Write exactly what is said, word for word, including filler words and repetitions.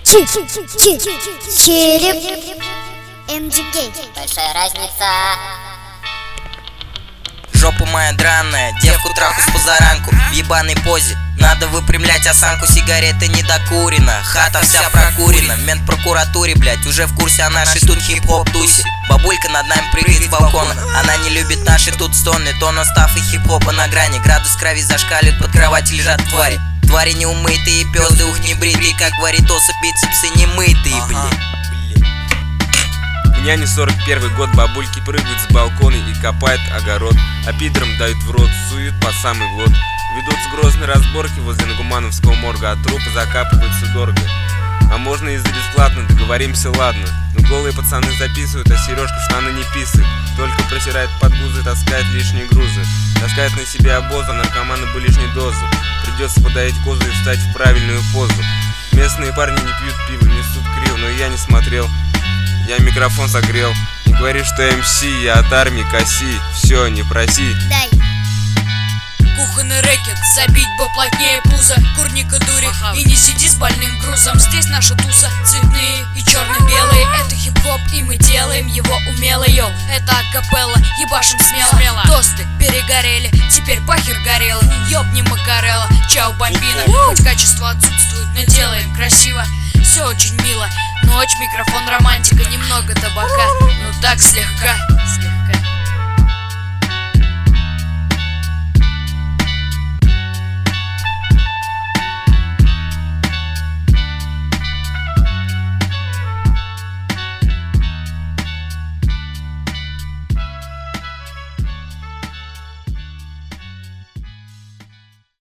Череп эм джи кей. Большая разница. Жопа моя драная, девку траху с позаранку в ебаной позе. Надо выпрямлять осанку, сигарета недокурена, хата вся прокурена. Мент в прокуратуре, блять, уже в курсе о нашей тут хип-хоп тусе. Бабулька над нами прыгает с балкона, она не любит наши тут стоны. Тон остав и хип-хопа на грани, градус крови зашкаливает, под кроватью лежат твари. Твари неумытые, пёзды, ух, не бритые, как варитосы, бицепсы немытые, блять. У няни сорок первый год, бабульки прыгают с балкона и копают огород, а пидорам дают в рот, суют по самый глот. Ведутся грозные разборки возле Нагумановского морга, а трупы закапываются дорого. А можно и за бесплатно, договоримся, ладно. Но голые пацаны записывают, а Сережка в штаны не писает. Только просирает подгузы, таскает лишние грузы. Таскает на себе обоз, а наркоманы бы лишней дозы. Придется подоить козу и встать в правильную позу. Местные парни не пьют пиво, несут крил, но я не смотрел. Я микрофон согрел. Не говори, что эм си, я от армии коси. Все, не проси. Дай. Кухонный рэкет, забить бы плотнее пузо. Курника дури, и не сиди с больным грузом. Здесь наша туса, цветные и черно-белые. Это хип-хоп, и мы делаем его умело, йоу. Это акапелла, ебашим смело, смело. Тосты перегорели, теперь пахер горелый. Ёбни макарелла, чао бомбина. Хоть качество отсутствует, но делаем красиво. Все очень мило, ночь, микрофон, романтика, немного табака, ну так слегка.